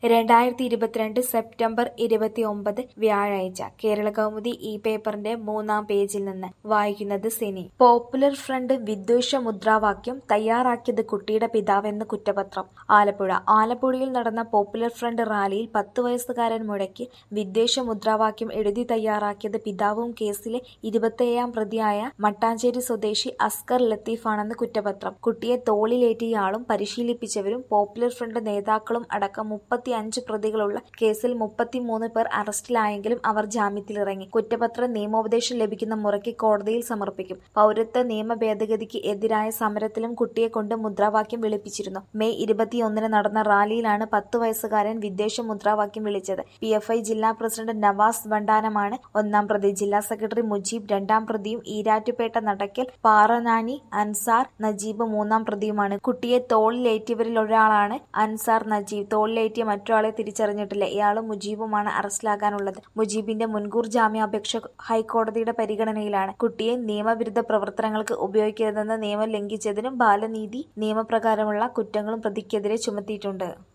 2022 September 29 വ്യാഴാഴ്ച കേരളകൗമുദി ഈ പേപ്പറിന്റെ 3-ാം പേജിൽ നിന്ന് വായിക്കുന്നത് സിനി. പോപ്പുലർ ഫ്രണ്ട് വിദ്വേഷ മുദ്രാവാക്യം തയ്യാറാക്കിയത് കുട്ടിയുടെ പിതാവെന്ന് കുറ്റപത്രം. ആലപ്പുഴ. ആലപ്പുഴയിൽ നടന്ന പോപ്പുലർ ഫ്രണ്ട് റാലിയിൽ 10 വയസ്സുകാരൻ മുഴക്കി വിദ്വേഷ മുദ്രാവാക്യം എഴുതി തയ്യാറാക്കിയത് പിതാവും കേസിലെ 27-ാം പ്രതിയായ മട്ടാഞ്ചേരി സ്വദേശി അസ്കർ ലത്തീഫാണെന്ന് കുറ്റപത്രം. കുട്ടിയെ തോളിലേറ്റിയയാളും പരിശീലിപ്പിച്ചവരും പോപ്പുലർ ഫ്രണ്ട് നേതാക്കളും അടക്കം 35 പ്രതികളുള്ള കേസിൽ 33 പേർ അറസ്റ്റിലായെങ്കിലും അവർ ജാമ്യത്തിലിറങ്ങി. കുറ്റപത്രം നിയമോപദേശം ലഭിക്കുന്ന മുറയ്ക്ക് കോടതിയിൽ സമർപ്പിക്കും. പൗരത്വ നിയമ ഭേദഗതിക്ക് എതിരായ സമരത്തിലും കുട്ടിയെക്കൊണ്ട് മുദ്രാവാക്യം വിളിപ്പിച്ചിരുന്നു. മെയ് 21-ന് നടന്ന റാലിയിലാണ് 10 വയസ്സുകാരൻ വിദ്വേഷ മുദ്രാവാക്യം വിളിച്ചത്. PFI ജില്ലാ പ്രസിഡന്റ് നവാസ് വണ്ടാനമാണ് 1-ാം പ്രതി. ജില്ലാ സെക്രട്ടറി മുജീബ് 2-ാം പ്രതിയും ഈരാറ്റുപേട്ട നടക്കൽ പാറനാനി അൻസാർ നജീബ് 3-ാം പ്രതിയുമാണ്. കുട്ടിയെ തോളിലേറ്റിയവരിലൊരാളാണ് അൻസാർ നജീബ്. തോളിലേറ്റിയ മറ്റൊരാളെ തിരിച്ചറിഞ്ഞിട്ടില്ല. ഇയാളും മുജീബുമാണ് അറസ്റ്റിലാകാനുള്ളത്. മുജീബിന്റെ മുൻകൂർ ജാമ്യാപേക്ഷ ഹൈക്കോടതിയുടെ പരിഗണനയിലാണ്. കുട്ടിയെ നിയമവിരുദ്ധ പ്രവർത്തനങ്ങൾക്ക് ഉപയോഗിക്കരുതെന്ന നിയമം ലംഘിച്ചതിനും ബാലനീതി നിയമപ്രകാരമുള്ള കുറ്റങ്ങളും പ്രതിക്കെതിരെ ചുമത്തിയിട്ടുണ്ട്.